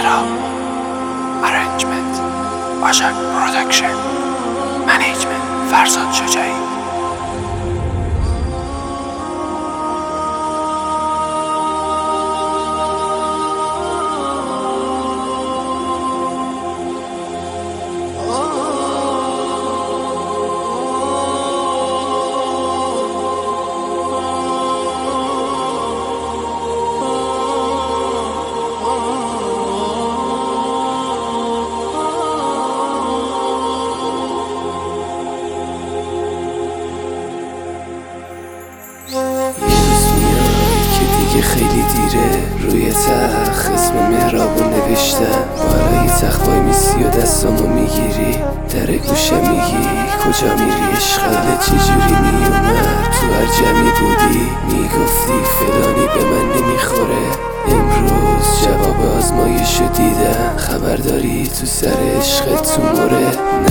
مهراب. Arrangement Başak Production. Management فرزاد شجاعی. خیلی دیره روی تخت اسم مهرابو نوشتم، بالای تخت وای میسی و دستامو میگیری، در گوشم میگی کجا میری عشقه، چجوری میومد تو هر جمعی بودی، میگفتی فلانی به من نمیخوره. امروز جواب آزمایشو دیدم، خبرداری تو سر عشقت تو مره.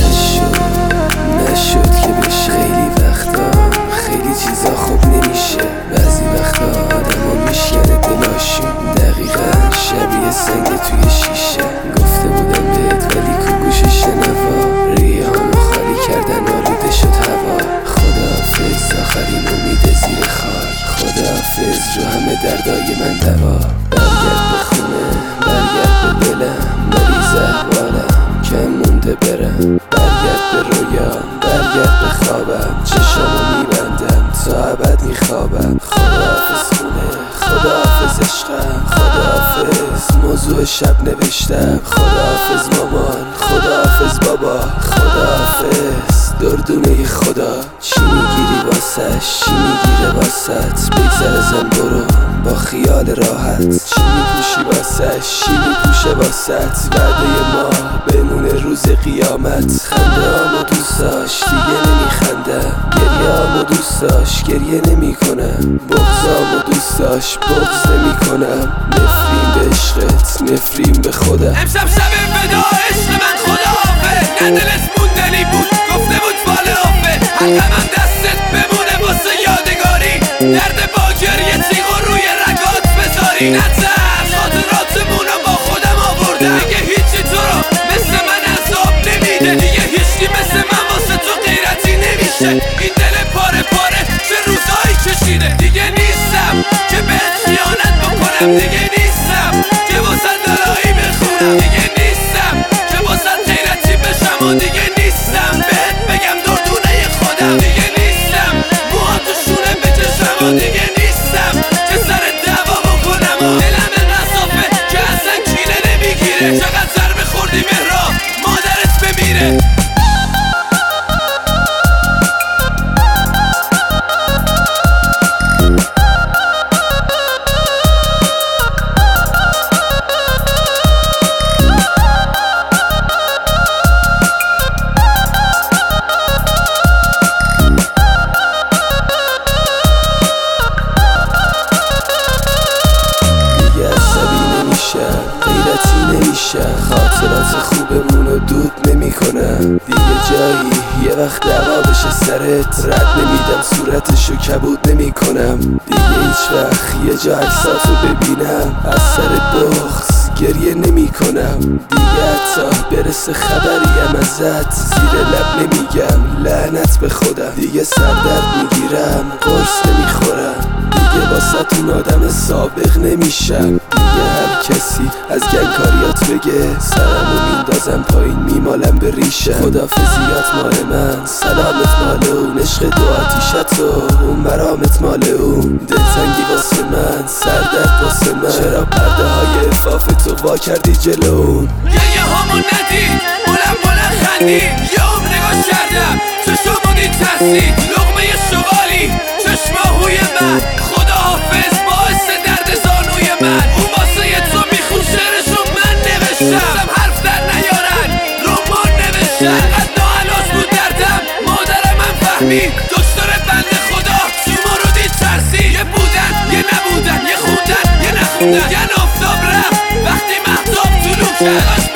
نشد که بشه، خیلی وقتا خیلی چیزا خوب نمیشه، بعضی وقتا آدمو میشکنه دلاشون، دقیقا شبیه سنگ توی شیشه. گفته بودم بهت ولی کو گوش شنوا، ریهامو خالی کردن آلوده شد هوا. خداحافظ آخرین امید زیر خاک، خداحافظ رو همه دردای من دوا. برگرد به خونه، برگرد به دلم، مریض احوالم کم مونده برم. برگرد به رویام، برگرد به خوابم، چشامو میبندم تا ابد میخوابم. خداحافظ خونه، خداحافظ عشقم، خداحافظ موضوع شب نوشتم. خداحافظ مامان، خداحافظ بابا، خداحافظ دردونه خدا. چی میگیری واسش، چی میگیره واسط، بگذر ازم برو با خیال راحت. چی میپوشی واسش، چی میپوشه واسط، وعده ما بمونه روز قیامت. خنده‌امو دوست داشت دیگه نمیخندم، گریه‌امو دوست داشت گریه نمیکنم، بغضامو دوست داشت بغض نمیکنم. نفرین به عشقت، نفرین به خودم. امشب شب ودا عشق من خداحافظ، نه دلت موندنی بود گفته بود فال حافظ. حلقم دستت بمونه واسه یادگاری، درد با گریه تیغ روی رگات بذاری. نترس خاطراتمونو با خودم آوردم، دیگه هیچی تو رو مثل من عذاب نمیده، دیگه هیچی مثل من واسه تو غیرتی نمیشه. این دل پاره پاره چه روزایی کشیده، دیگه نیستم که بهت خیانت بکنم، دیگه نیستم که واسه دلایی بخونم، دیگه نیستم که واسه غیرتی بشم و دیگه نیستم بهت بگم دردونه خودم، دیگه نیستم موها تو شونه بکشم و دیگه نیستم که سر دعوا بکنم و دلم انقدر صافه که اصلا کینه نمیگیره. چقدر ضربه خوردی مهراب مادرت بمیره. خاطرات خوبمونو دود نمی کنم دیگه، جایی یه وقت دعوا بشه سرت، رد نمیدم صورتشو کبود نمی کنم دیگه. هیچ وقت یه جا عکساتو ببینم از سر بغض گریه نمی کنم دیگه. حتی برسه خبریم ازت زیر لب نمیگم لعنت به خودم. دیگه سردرد میگیرم قرص نمیخورم دیگه، واسه اون آدم سابق نمیشم دیگه. هر کسی از گنگکاریات بگه سرمو میندازم پایین میمالم به ریشم. خدافزیات مال من، سلامت مال اون، عشق دو آتیشت و اون مرامت مال اون. دلتنگی واسه من، سردرد واسه من، چرا پرده های افافتو وا کردی جلون. گریه هامو ندید بلند خندید، یه عمر نگاه کردم چشمو دید ترسید، لقمه شغالی چشماهوی من. خداحافظ باعث درد زانوی من، اون واسه تو میخون شعرشو من نوشتم. حرف در نیارن رمان نوشتم، قد ناعلاج بود دردم مادر من فهمید. دکتر بنده خدا شما رو دید ترسید، یه بودن یه نبودن، یه خوندن یه نخوندن، یه آفتاب رفت وقتی مهتاب طلوع کرد.